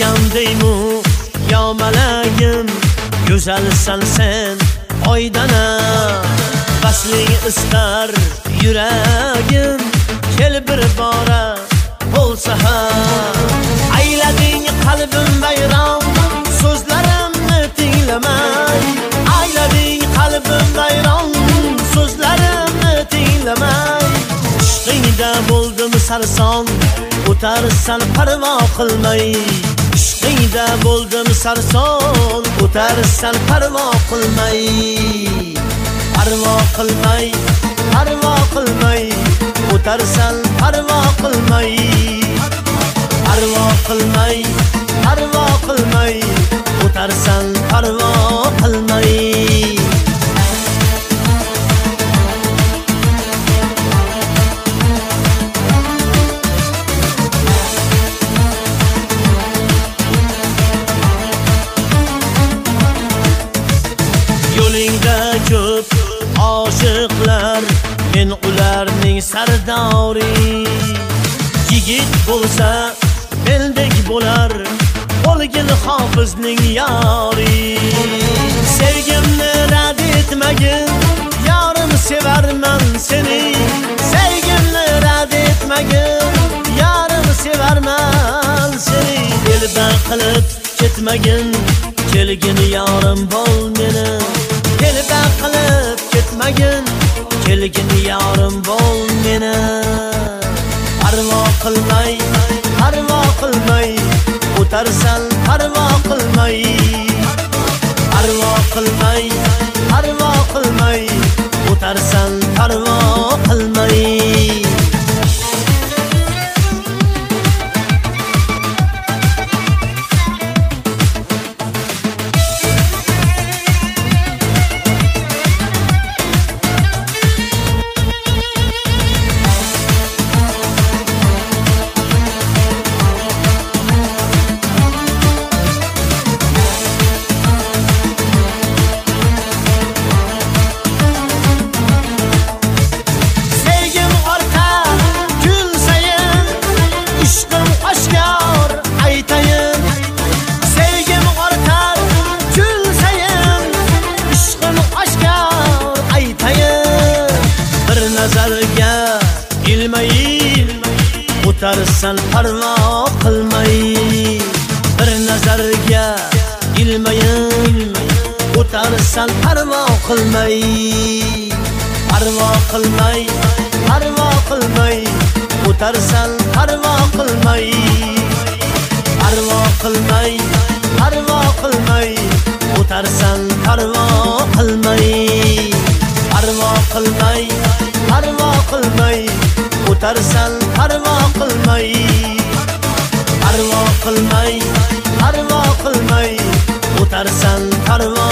Akşam deymu ya malagim, go'zalsan sen oydana. Vasling istar yuragim, kel bir bora bo'lsa ham. Aylading qalbim bayram, so'zlarimni tinglamay. Aylading qalbim bayram, so'zlarimni tinglamay. Ishqingda bo'ldim sarson, o'tarsan parvo qilmay. Ishqingda bo'ldim sarson, o'tarsan parvo qilmay. Parvo qilmay, parvo qilmay, o'tarsan parvo qilmay. Parvo qilmay, parvo qilmay, o'tarsan parvo qilmay. Yo'lingda ko'p oshiqlar, men ularning sardori. Yigit bo'lsa eldek bo'lar, o'lgin hofizning yori. Sevgimni rad etmagin, yorim sevarman seni. Sevgimni rad etmagin, yorim sevarman seni. Eldan qilib ketmagin, kelgin yorim bo'l meni. Eldan qilib ketmagin, kelgin yorim bo'l meni. Parvo qilmay, parvo qilmay, o'tarsan parvo qilmay. Parvo qilmay, parvo qilmay, o'tarsan parvo qilmay. Nazarga ilmay, o'tarsan parvo qilmay. Bir nazarga ilmayin, o'tarsan parvo qilmay. Parvo qilmay, parvo qilmay, o'tarsan parvo qilmay. Parvo qilmay, parvo qilmay, o'tarsan parvo qilmay. Parvo qilmay, parvo qilmay, o'tarsan parvo qilmay. Parvo qilmay, parvo qilmay, o'tarsan parvo